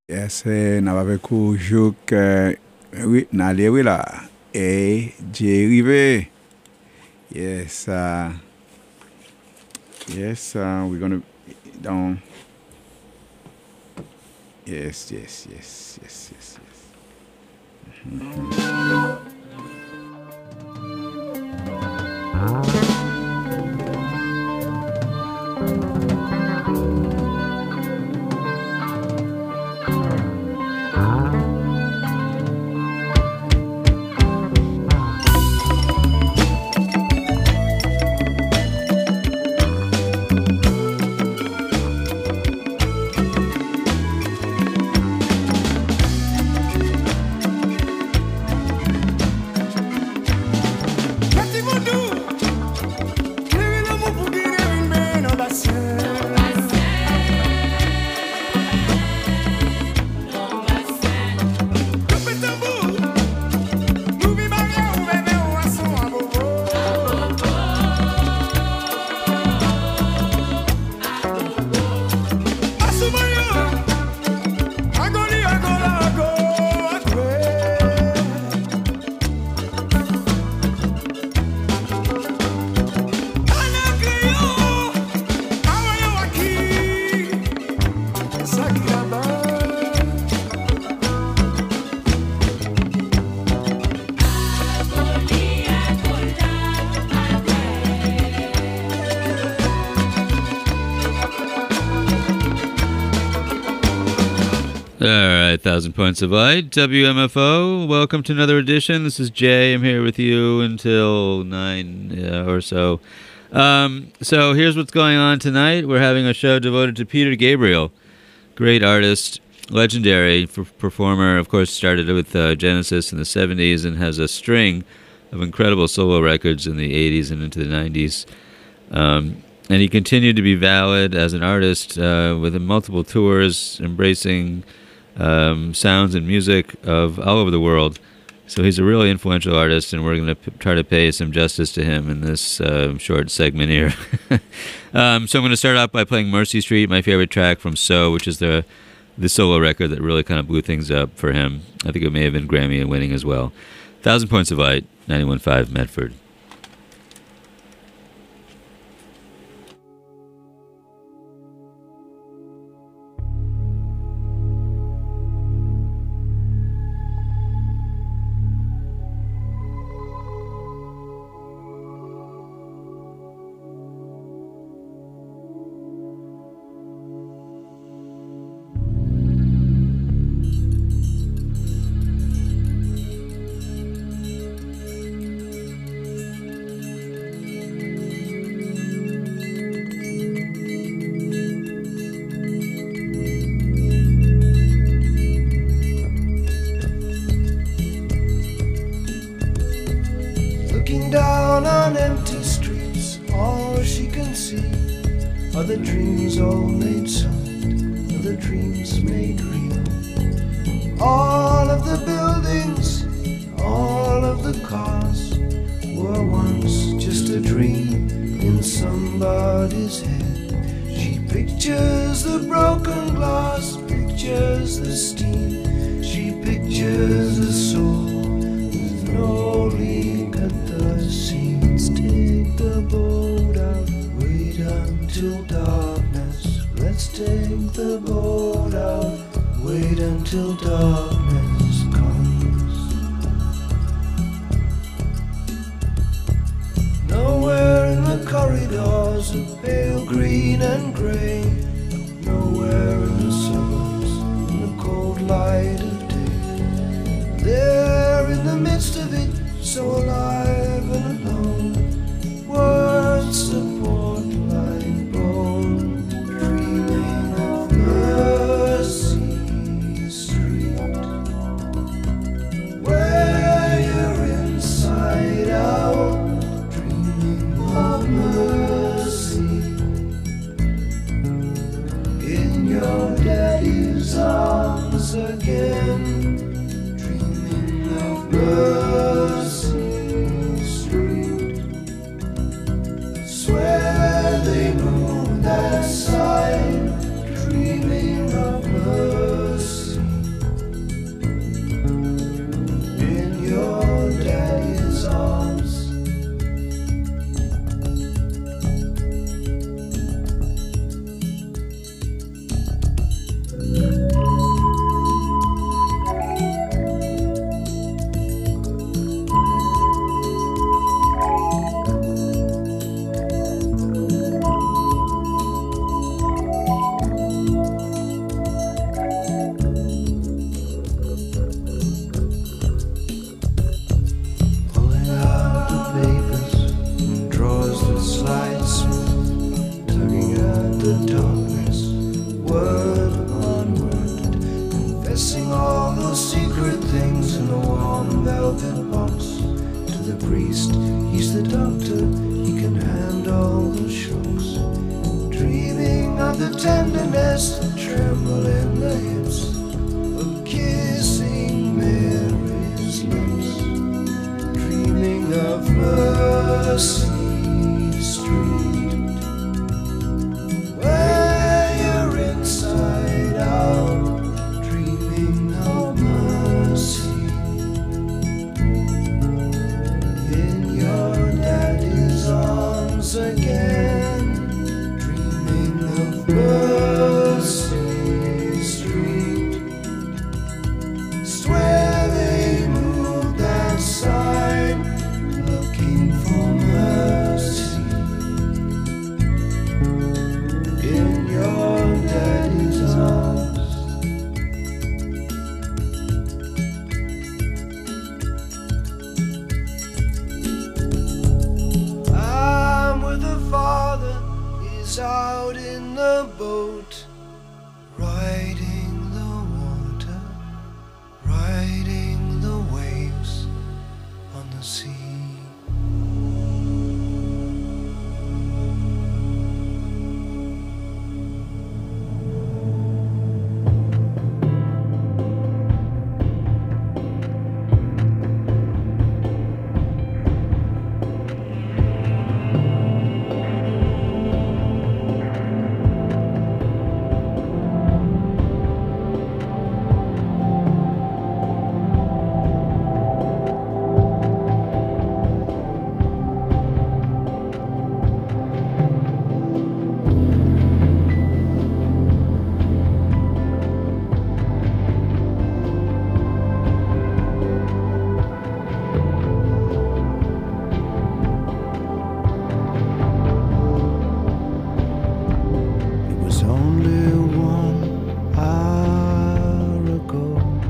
Yes, Navabeku Juk, oui, Naliewila, Rive. Yes, we're gonna down. Yes. All right, 1,000 Points of Light, WMFO. Welcome to another edition. This is Jay. I'm here with you until 9 or so. So here's what's going on tonight. We're having a show devoted to Peter Gabriel, great artist, legendary performer. Of course, started with Genesis in the 70s and has a string of incredible solo records in the 80s and into the 90s. And he continued to be valid as an artist with multiple tours, embracing sounds and music of all over the world. So he's a really influential artist, and we're going to try to pay some justice to him in this short segment here. So I'm going to start off by playing Mercy Street, my favorite track from So, which is the solo record that really kind of blew things up for him. I think it may have been Grammy winning as well. 1,000 Points of Light, 91.5 Medford. Looking down on empty streets, all she can see are the dreams all made solid, are the dreams made real. All of the buildings, all of the cars were once just a dream in somebody's head. She pictures the broken glass, pictures the steam, she pictures the soul with no leak at the seams. Take the boat out, wait until darkness. Let's take the boat out, wait until darkness comes. Nowhere in the corridors of pale green and grey, nowhere in the suburbs in the cold light of day. There in the midst of it, so alive and alone, words support like bone, dreaming of Mercy Street, where you're inside out, dreaming of mercy, in your daddy's arms again, dreaming of Mercy Street. Swear they know that side, dreaming of mercy. velvet box. To the priest, he's the doctor, he can handle the shocks. Dreaming of the tenderness that tremble in the hips, of kissing Mary's lips. Dreaming of Mercy Street, where you're inside out, dreaming of mercy in your daddy's arms again. Dreaming of Mercy Street, it's where they moved that sign, looking for mercy in your daddy's arms. I'm with the father, he's out in the boat, riding the water, riding the waves on the sea. It was only 1 hour ago.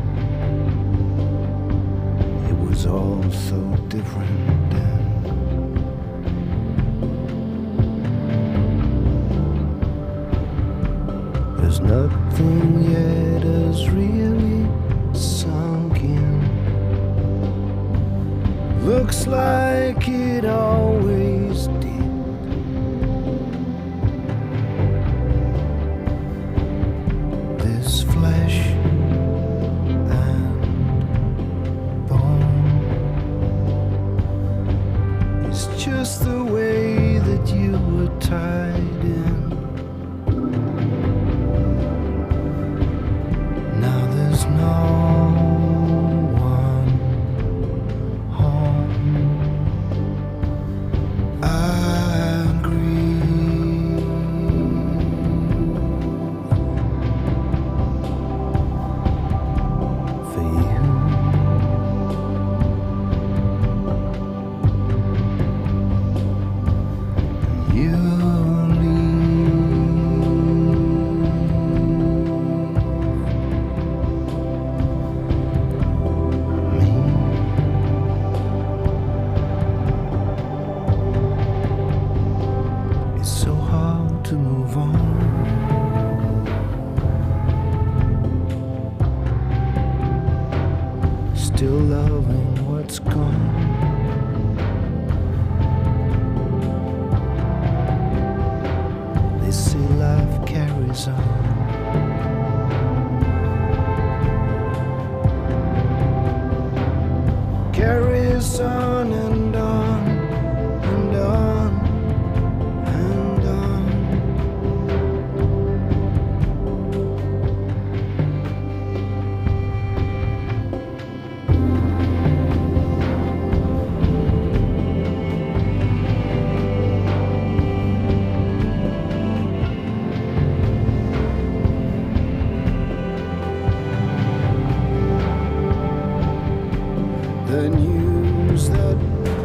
It was all so different then. There's nothing yet has really sunk in. Looks like it always did. This flesh and bone is just the way that you were tied in. Now there's no one home. I grieve for you. You leave me. It's so hard to move on. Still loving what's gone. They say life carries on. Carries on and on and on and on. The news that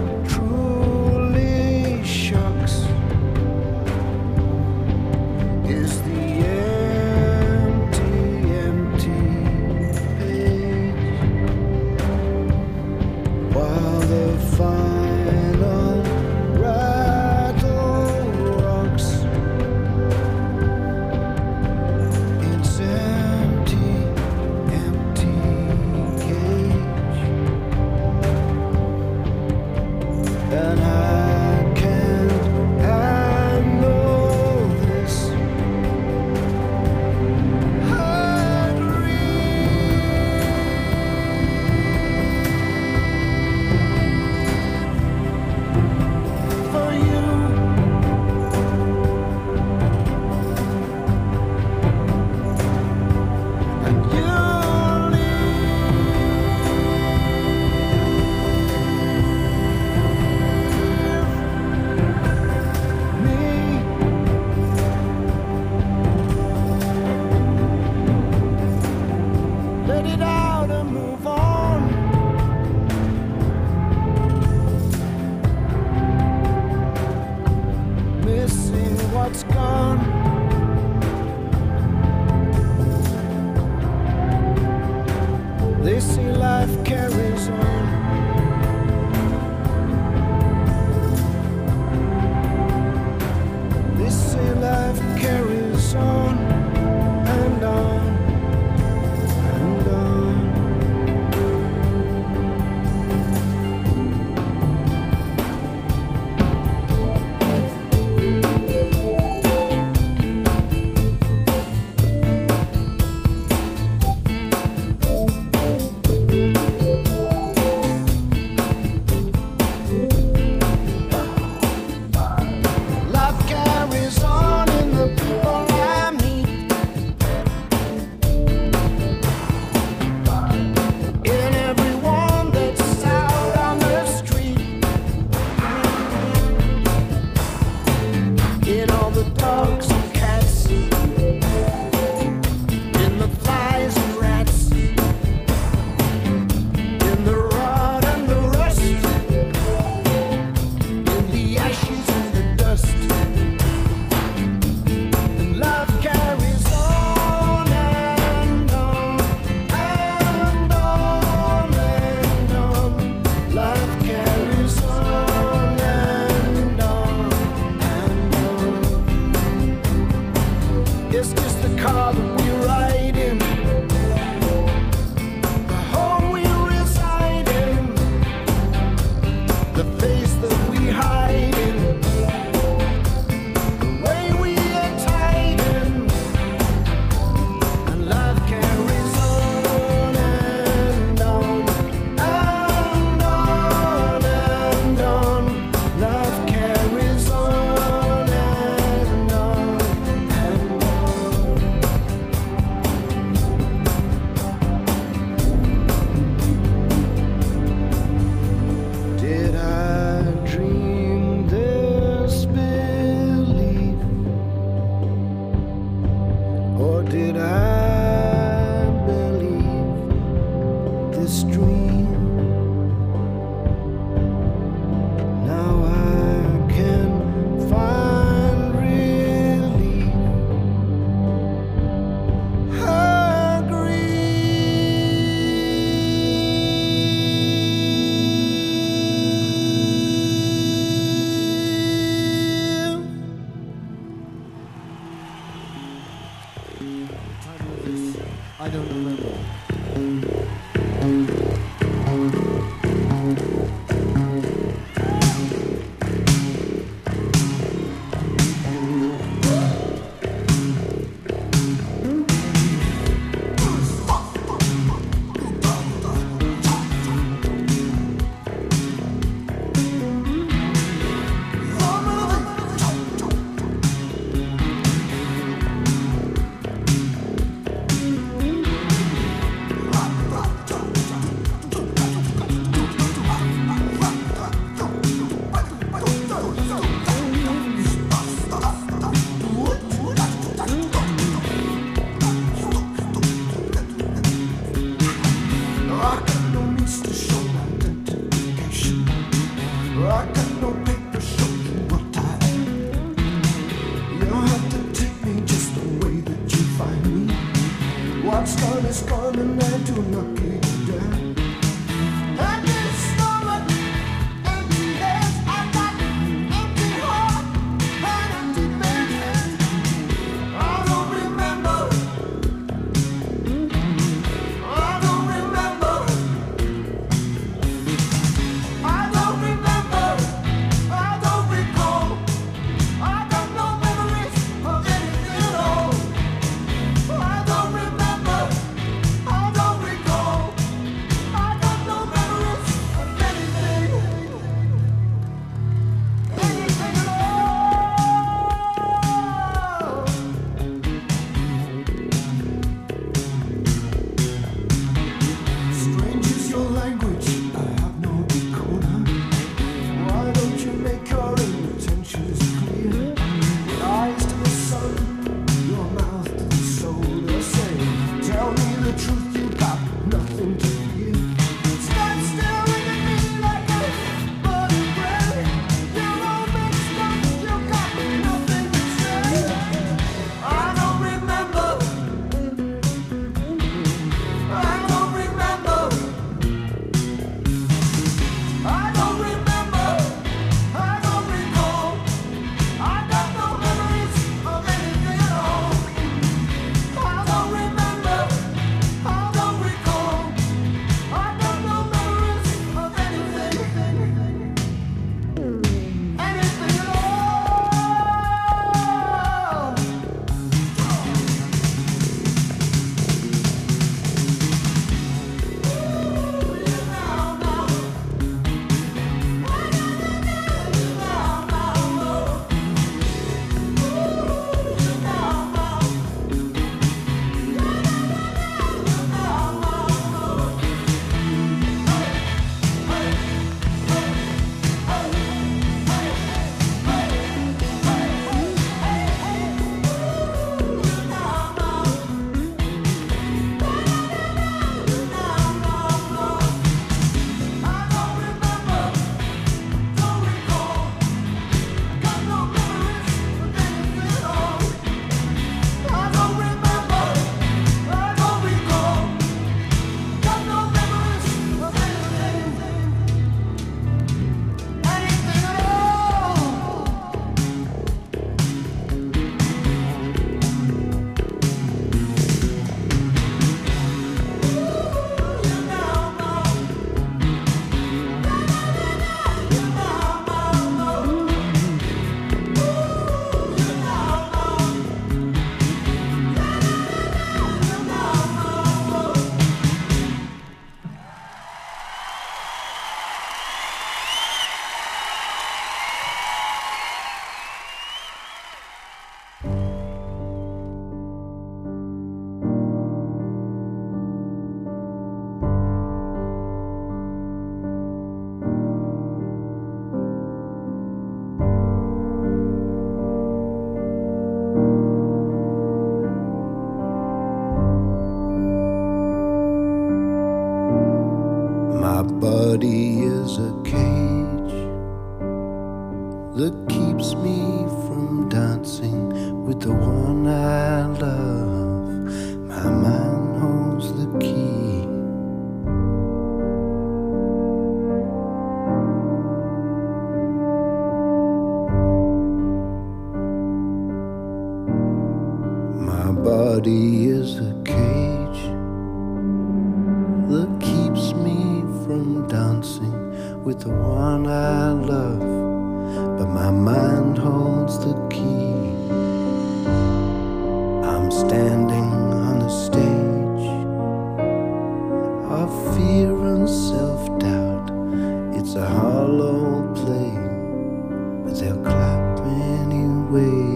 car that we ride in, the home we reside in, the face that we hide in, the way we are tied in, and love carries on and on and on and on. Love carries on and on and on. Did I dream this belief, or did I believe this dream? Now I can find relief. I don't remember. I got no means to show my identification. I got no paper showing what I am. You don't have to take me just the way that you find me. What's gone is gone and I do not give a damn. And this stomach, empty head, I got empty heart and empty bed. I don't remember. I don't remember. I don't remember. I don't recall. I got no memories of anything at all. I don't remember. I don't recall. I got no memories of anything. Anything at all. Strange is your language, I have no decoder. Why don't you make your intentions clear? Your eyes to the sun, your mouth to the shoulder. Say, tell me the truth, you got nothing to fear. Stand still and at me like a butter bread. You're all mixed up, you got nothing to say. I don't remember. I don't remember. I don't remember. I don't recall. I got no memories of anything at all. I don't remember. I body is a cage that keeps me from dancing with the one I love. My mind holds the key. My body is a cage that keeps me from dancing with the one I love, but my mind holds the key. I'm standing on the stage of fear and self-doubt. It's a hollow play, but they'll clap anyway.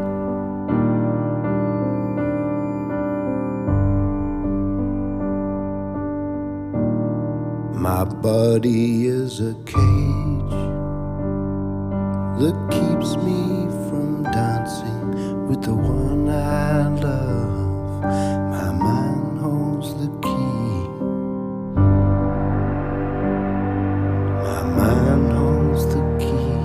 My body is a cage that keeps me from dancing with the one I love. My mind holds the key. My mind holds the key.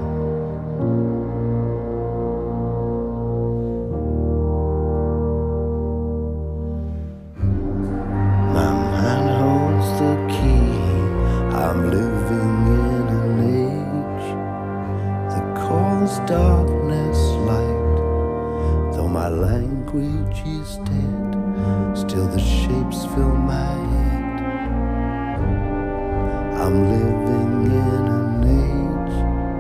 My mind holds the key. I'm living in an age that calls darkness light. Though my language is dead, still the shapes fill my head. I'm living in an age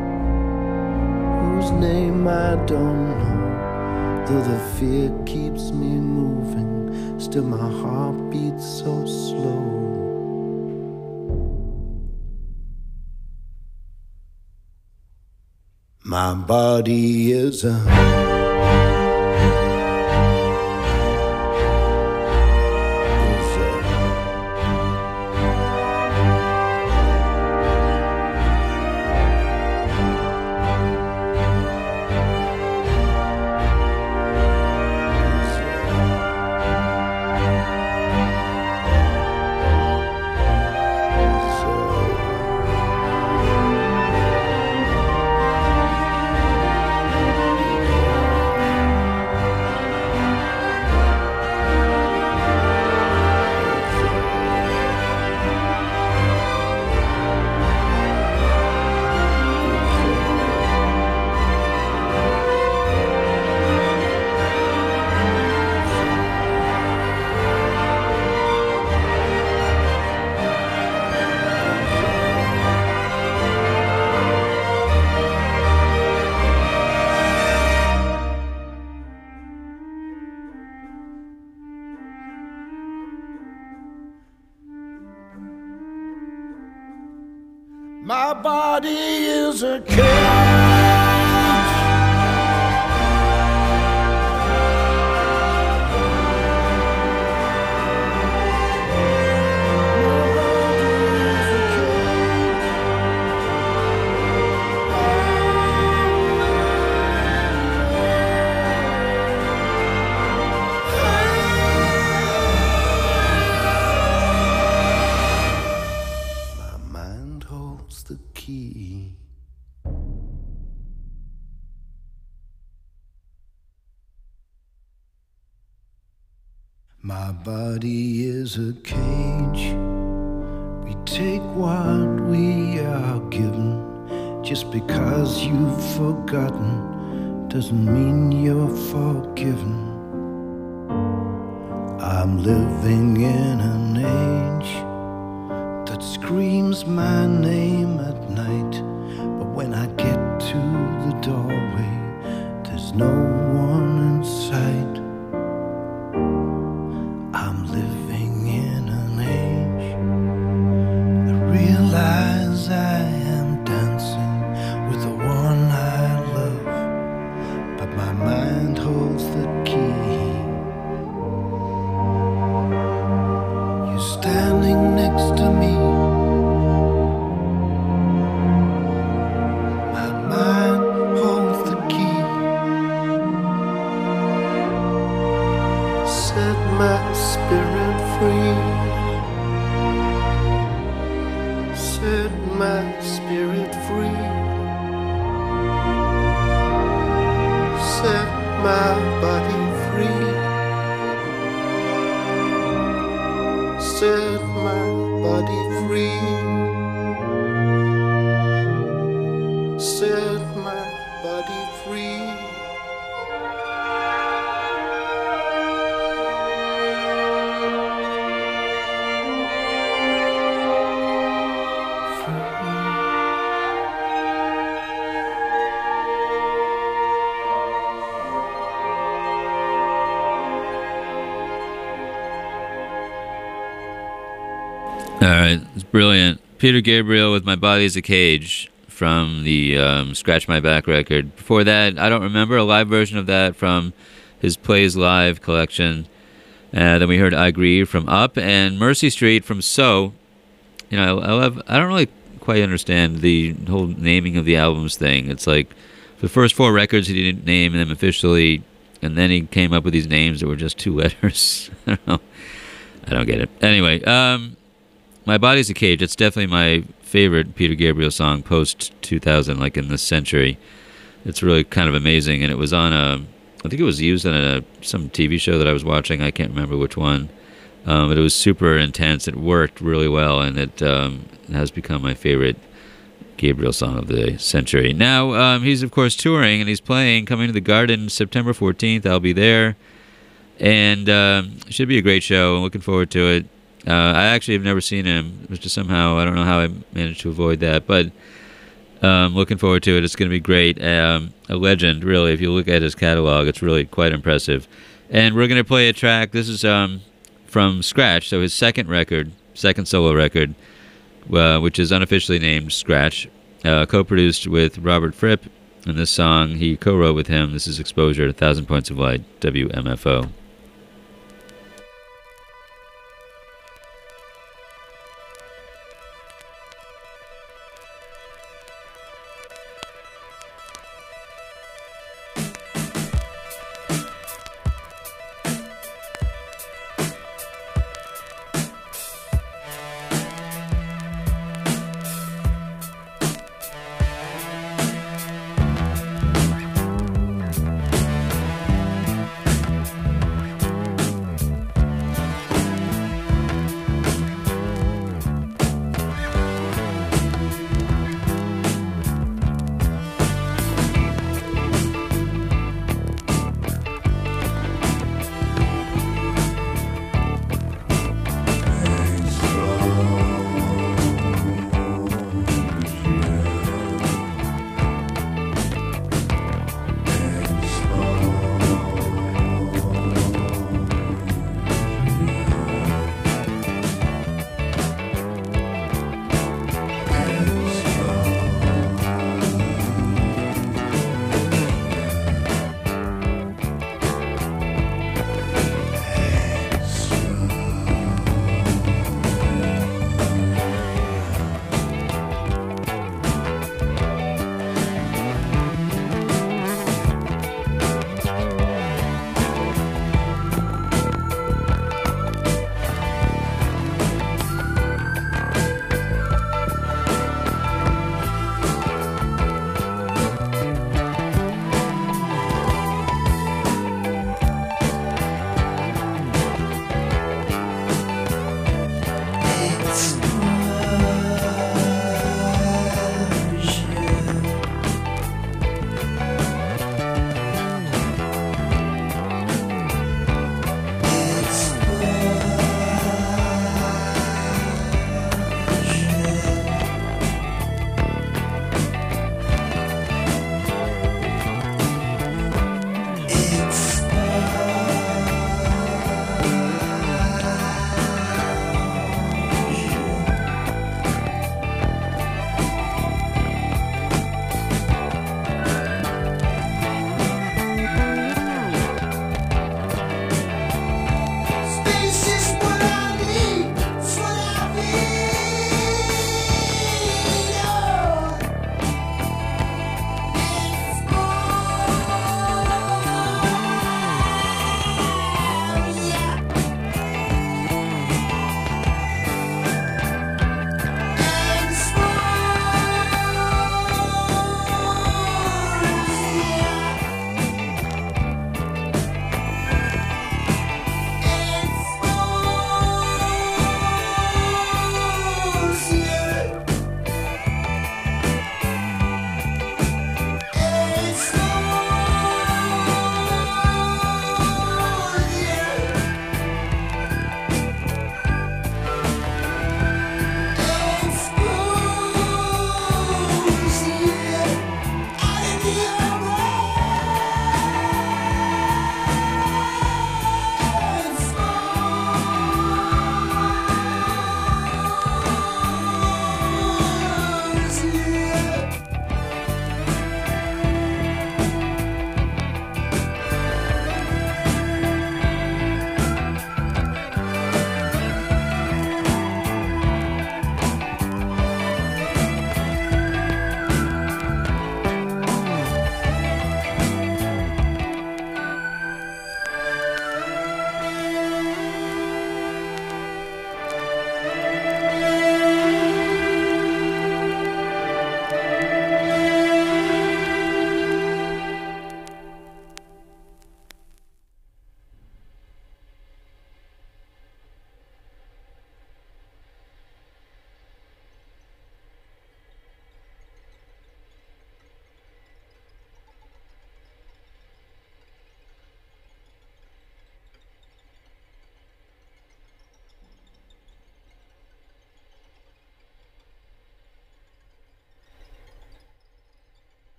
whose name I don't know. Though the fear keeps me moving, still my heart beats so slow. My body is a my body is a cage. The key. My body is a cage. We take what we are given. Just because you've forgotten doesn't mean you're forgiven. I'm living in an age that screams my name at night, but when I get to the doorway, there's no one in sight. I'm living in an age that realize I am dancing with the one I love, but my mind holds the key. You're standing next to me. My mind holds the key. Set my spirit free. set my spirit free. Set my body free. Set my body free. Set my body free. All right, it's brilliant. Peter Gabriel with My Body's a Cage from the Scratch My Back record. Before that, I don't remember, a live version of that from his Plays Live collection. Then we heard I Grieve from Up and Mercy Street from So. You know, I don't really quite understand the whole naming of the albums thing. It's like the first 4 records he didn't name them officially, and then he came up with these names that were just 2 letters. I don't know. I don't get it. Anyway, My Body's a Cage. It's definitely my favorite Peter Gabriel song post-2000, like in this century. It's really kind of amazing, and it was on I think it was used on some TV show that I was watching. I can't remember which one, but it was super intense. It worked really well, and it has become my favorite Gabriel song of the century. Now, he's, of course, touring, and he's playing Coming to the Garden September 14th. I'll be there, and it should be a great show. I'm looking forward to it. I actually have never seen him, which is somehow, I don't know how I managed to avoid that, but looking forward to it. It's going to be great. A legend, really. If you look at his catalog, it's really quite impressive. And we're going to play a track. This is from Scratch, so his second solo record, which is unofficially named Scratch, co-produced with Robert Fripp. And this song he co-wrote with him. This is Exposure, 1,000 Points of Light, WMFO.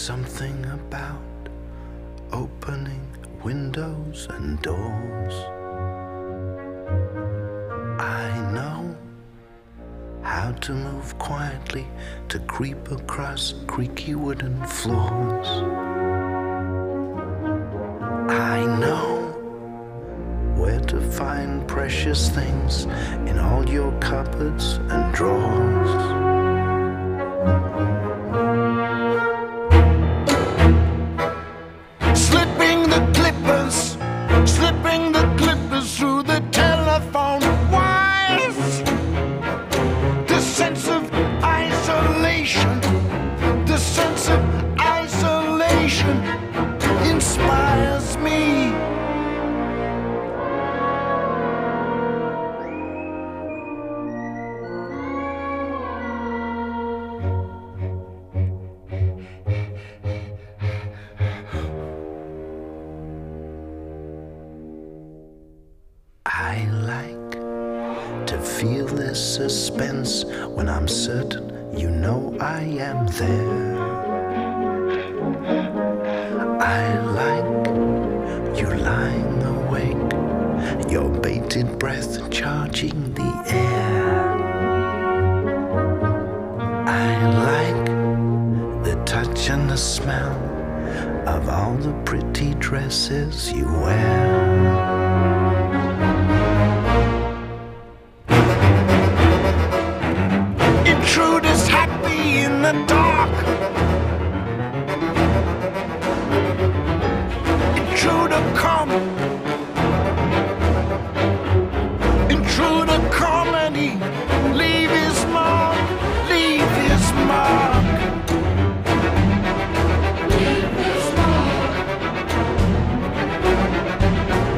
something about opening windows and doors. I know how to move quietly, to creep across creaky wooden floors. I know where to find precious things in all your cupboards and drawers. Slipping the clippers through the telephone wires. The sense of isolation, the sense of isolation inspires me. I like to feel this suspense when I'm certain you know I am there. I like you lying awake, your bated breath charging the air. I like the touch and the smell of all the pretty dresses you wear. Intruders happy in the dark. Intruder come. Intruder come and he leave his mark. Leave his mark. Leave his mark.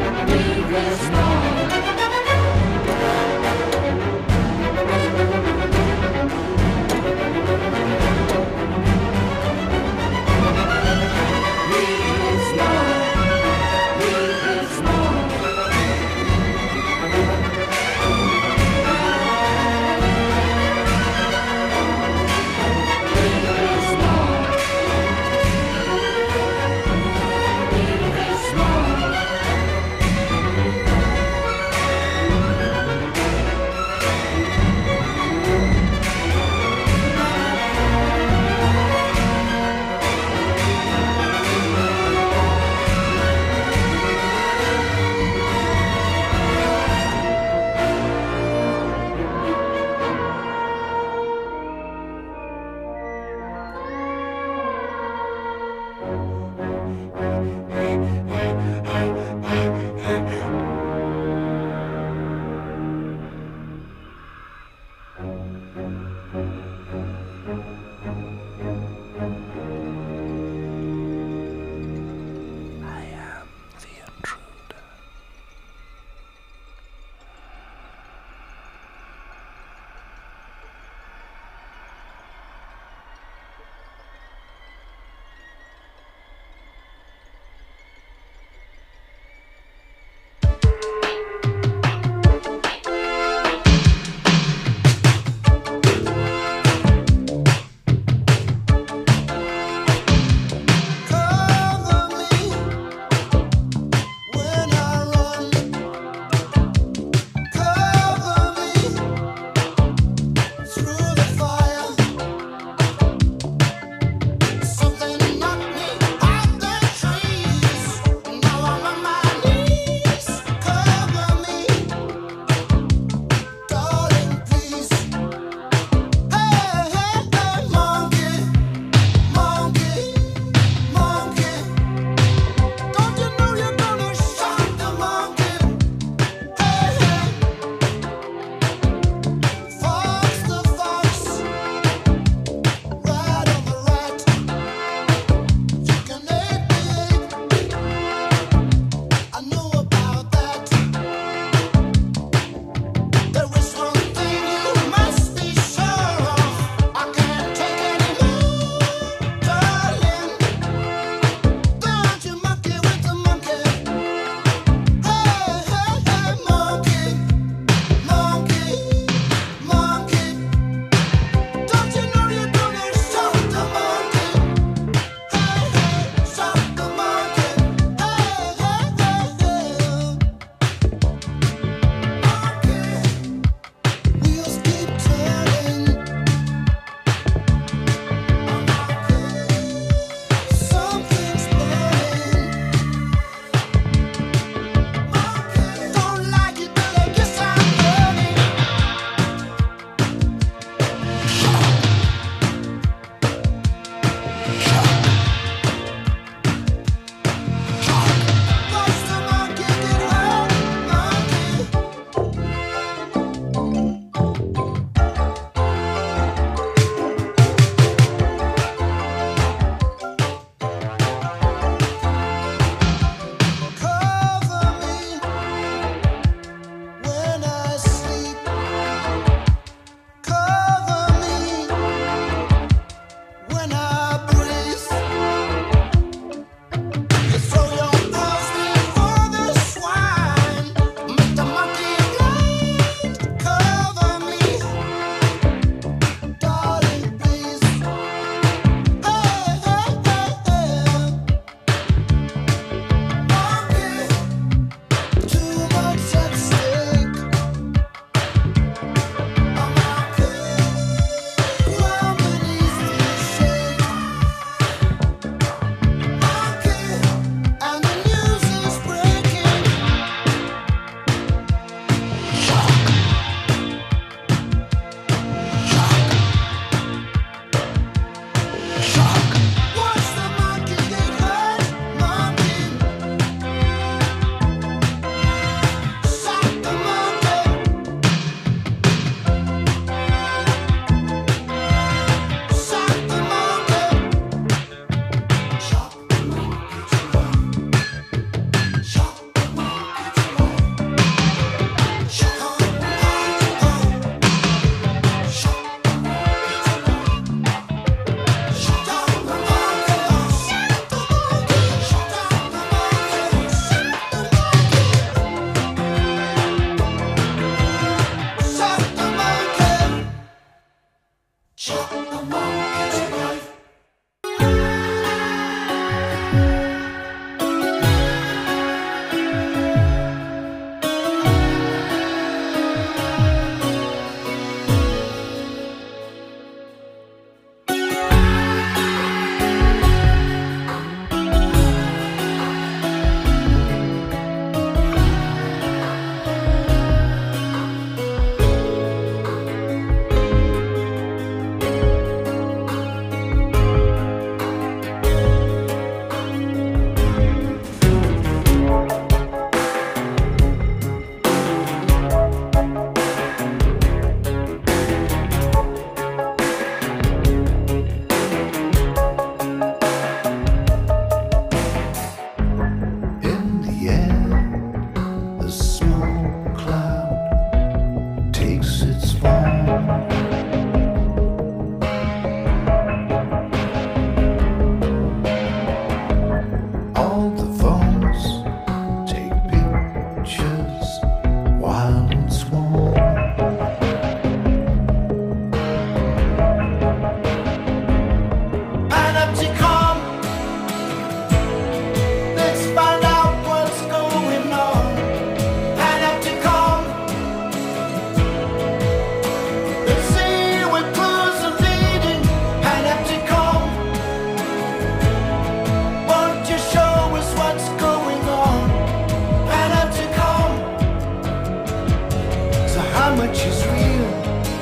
how much is real.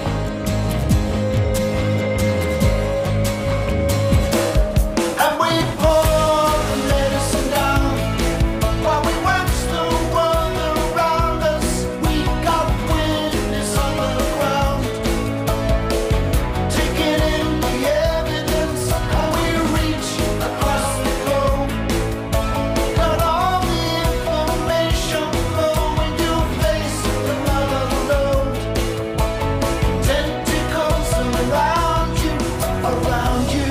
And we pour the medicine down while we watch the world around us. We got witness on the ground, taking in the evidence, and we reach across the globe. Got all the information flowing, you face another load. Tentacles around you, around you.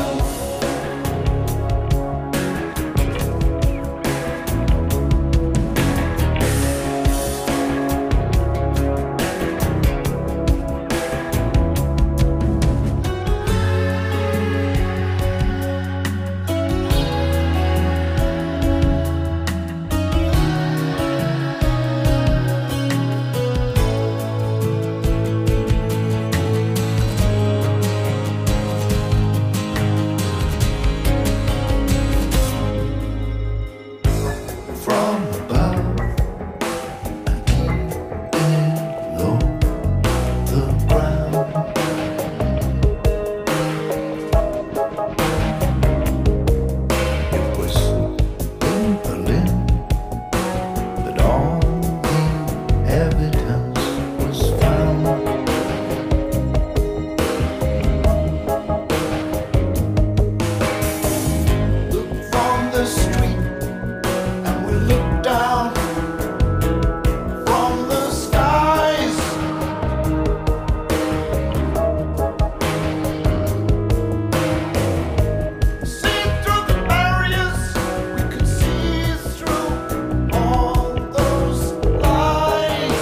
From above, I keep it low, the ground. It was in Berlin that all the evidence was found. Look from the street, and we look down from the skies. See through the barriers, we could see through all those lies.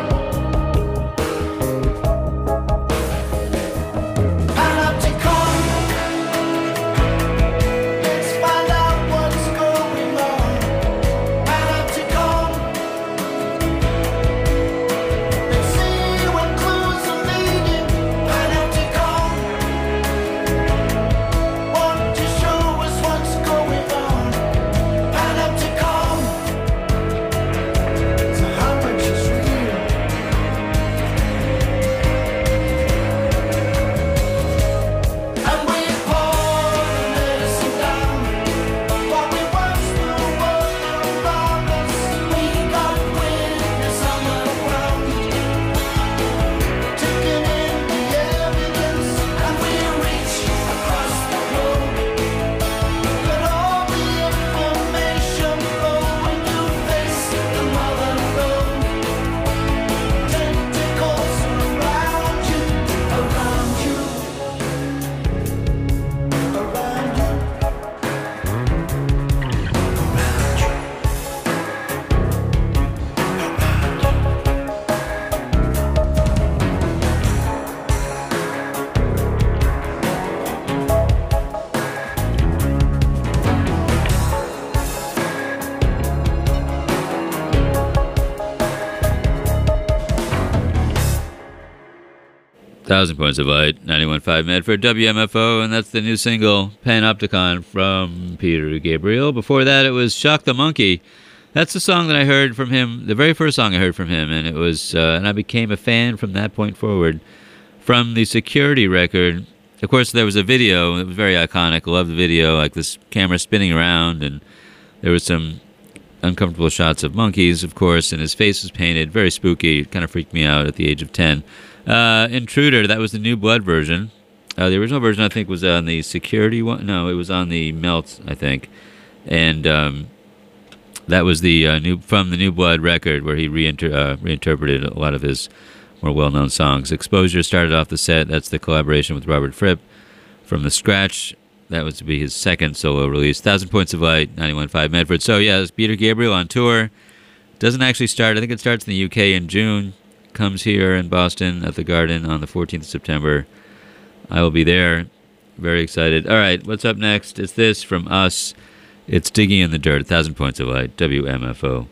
Panopticon, let's find out what's going on. Panopticon, let's see what clues are leading. Panopticon, want to show us what's going on. Panopticon, so how much is real? And we pour the medicine down while we watch the world around us. We got witness on the ground, taking in the evidence, and we reach across the globe. Got all the information flowing, you face the mother load. Tentacles around you, around you, around you. Thousand Points of Light, 91.5 Medford, WMFO, and that's the new single, Panopticon, from Peter Gabriel. Before that, it was Shock the Monkey. That's the song that I heard from him, the very first song I heard from him, and it was, and I became a fan from that point forward. From the Security record, of course, there was a video, it was very iconic, I love the video, like this camera spinning around, and there was some uncomfortable shots of monkeys, of course, and his face was painted, very spooky, it kind of freaked me out at the age of 10. Intruder, that was the New Blood version. The original version, I think, was on the Security one. No, it was on the Melt, I think. And that was the from the New Blood record, where he reinterpreted a lot of his more well-known songs. Exposure started off the set. That's the collaboration with Robert Fripp. From the Scratch, that was to be his second solo release. 1,000 Points of Light, 91.5 Medford. So yeah, it's Peter Gabriel on tour. Doesn't actually start. I think it starts in the UK in June. Comes here in Boston at the Garden on the 14th of September. I will be there. Very excited. All right, what's up next? It's this from us. It's Digging in the Dirt, 1,000 Points of Light, WMFO.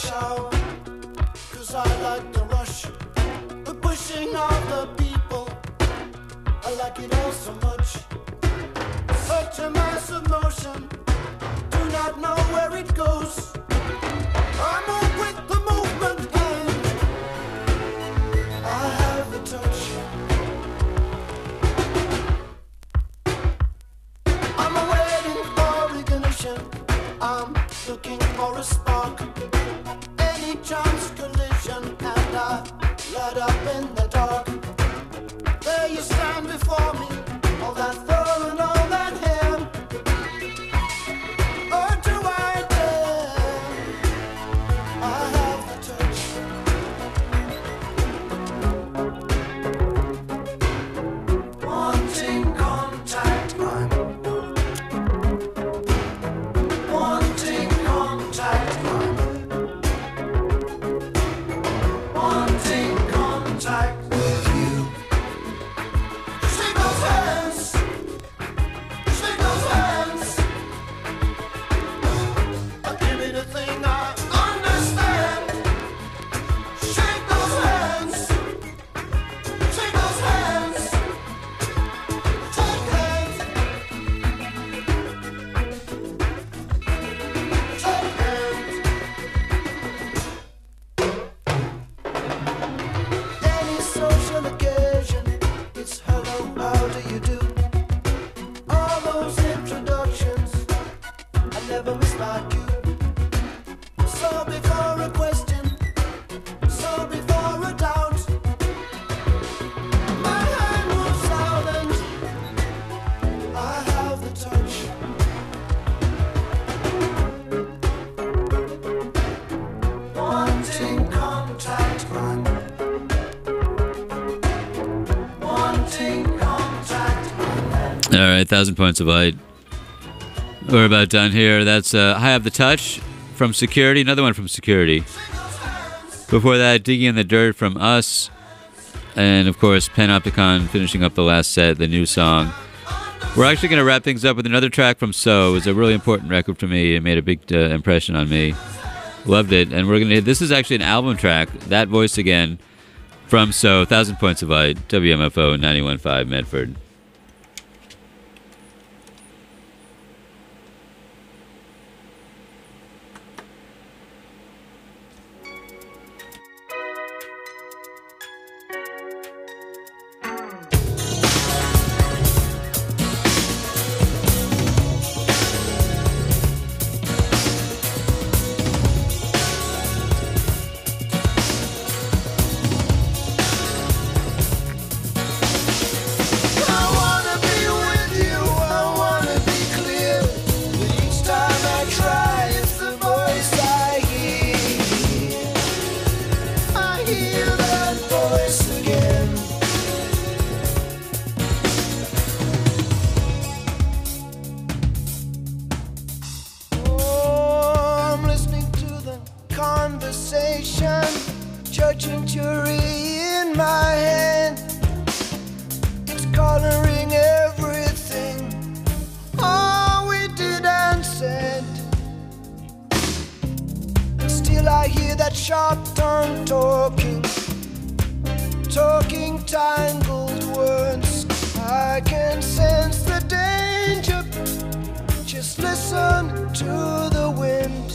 hour, 'cause I like the rush, the pushing of the people. I like it all so much. Such a massive motion, do not know where it goes. I move with the movement and I have the touch. I'm waiting for ignition, I'm looking for a spark. Any chance collision and I light up in the dark. There you stand before me, all that fur and all that hair. Or do I dare? I have the touch. Wanting contact, I'm wanting contact, I'm wanting contact with you. Shake those hands, shake those hands. Give me the thing I understand. Shake those hands, shake those hands. Shake hands, shake hands. Any social occasion, it's hello, how do you do? All those introductions, I never miss like you. So before a question, so before a doubt, my hand moves out and I have the touch. Wanting contact, I'm wanting contact. All right, 1,000 points of light. We're about done here. That's I Have the Touch from Security, another one from Security. Before that, Digging in the Dirt from Us. And of course, Panopticon finishing up the last set, the new song. We're actually going to wrap things up with another track from So. It was a really important record for me. It made a big impression on me. Loved it. And we're going to, this is actually an album track, That Voice Again, from So, 1,000 points of light, WMFO 91.5 Medford. I wanna be with you, I wanna be clear. But each time I try, it's the voice I hear. I hear that voice again. Oh, I'm listening to the conversation, judging jury in my hand. It's coloring everything all we did and said. And still I hear that sharp tongue talking, talking tangled words. I can sense the danger. Just listen to the wind.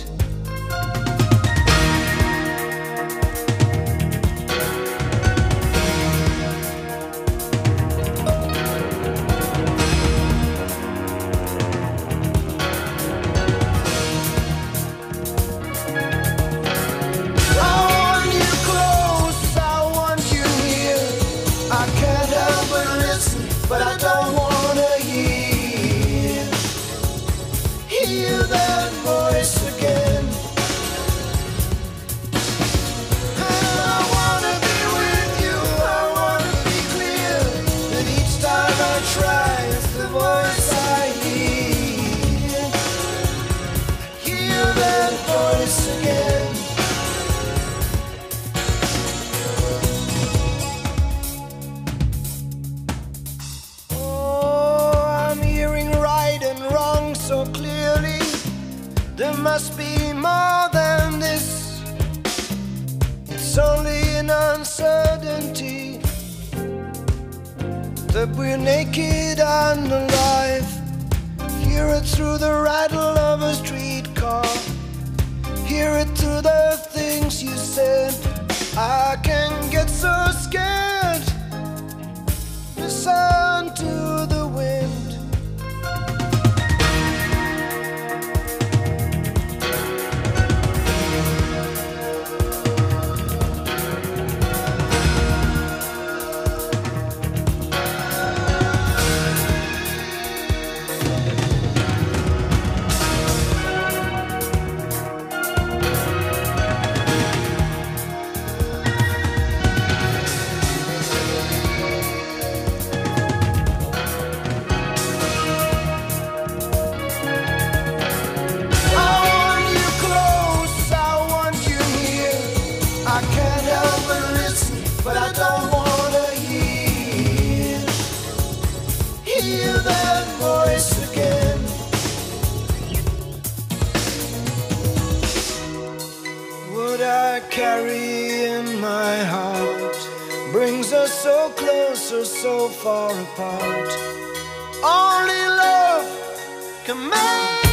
I want you close, I want you here. I can't help but listen, but I don't wanna hear that voice again. And I wanna be with you, I wanna be clear. But each time I try, it's the voice I hear. Hear that voice again. Oh, I'm hearing right and wrong so clearly. There must be more than this. in uncertainty, that we're naked and alive. Hear it through the rattle of a streetcar, hear it through the things you said. I can get so scared. Listen to the wind. But I don't wanna hear that voice again. What I carry in my heart brings us so close or so far apart. Only love can make